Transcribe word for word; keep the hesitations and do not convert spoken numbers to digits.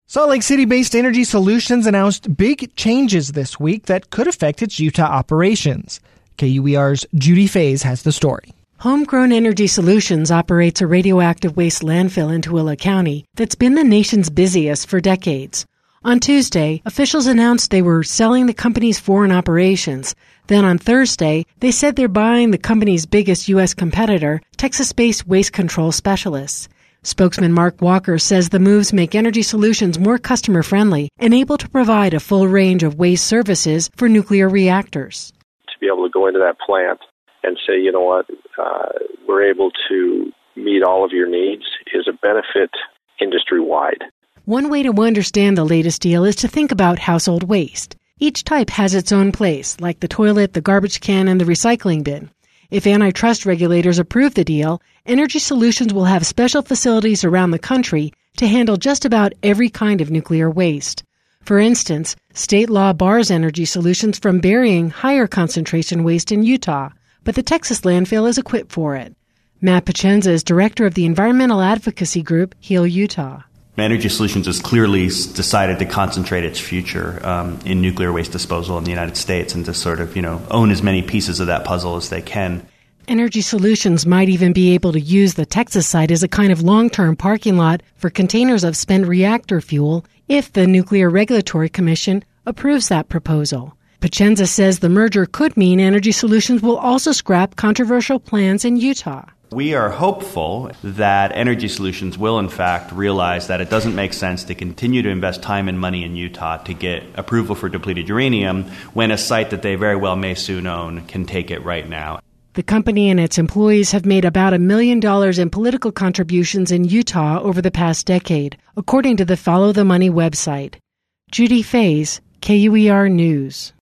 Salt Lake City-based Energy Solutions announced big changes this week that could affect its Utah operations. K U E R's Judy Faze has the story. Homegrown Energy Solutions operates a radioactive waste landfill in Tooele County that's been the nation's busiest for decades. On Tuesday, officials announced they were selling the company's foreign operations. Then on Thursday, they said they're buying the company's biggest U S competitor, Texas-based Waste Control Specialists. Spokesman Mark Walker says the moves make Energy Solutions more customer-friendly and able to provide a full range of waste services for nuclear reactors. To be able to go into that plant and say, you know what, uh, we're able to meet all of your needs is a benefit industry-wide. One way to understand the latest deal is to think about household waste. Each type has its own place, like the toilet, the garbage can, and the recycling bin. If antitrust regulators approve the deal, Energy Solutions will have special facilities around the country to handle just about every kind of nuclear waste. For instance, state law bars Energy Solutions from burying higher concentration waste in Utah, but the Texas landfill is equipped for it. Matt Pacenza is director of the environmental advocacy group Heal Utah. Energy Solutions has clearly decided to concentrate its future um, in nuclear waste disposal in the United States and to sort of, you know, own as many pieces of that puzzle as they can. Energy Solutions might even be able to use the Texas site as a kind of long-term parking lot for containers of spent reactor fuel if the Nuclear Regulatory Commission approves that proposal. Pacenza says the merger could mean Energy Solutions will also scrap controversial plans in Utah. We are hopeful that Energy Solutions will, in fact, realize that it doesn't make sense to continue to invest time and money in Utah to get approval for depleted uranium when a site that they very well may soon own can take it right now. The company and its employees have made about a million dollars in political contributions in Utah over the past decade, according to the Follow the Money website. Judy Faze, K U E R News.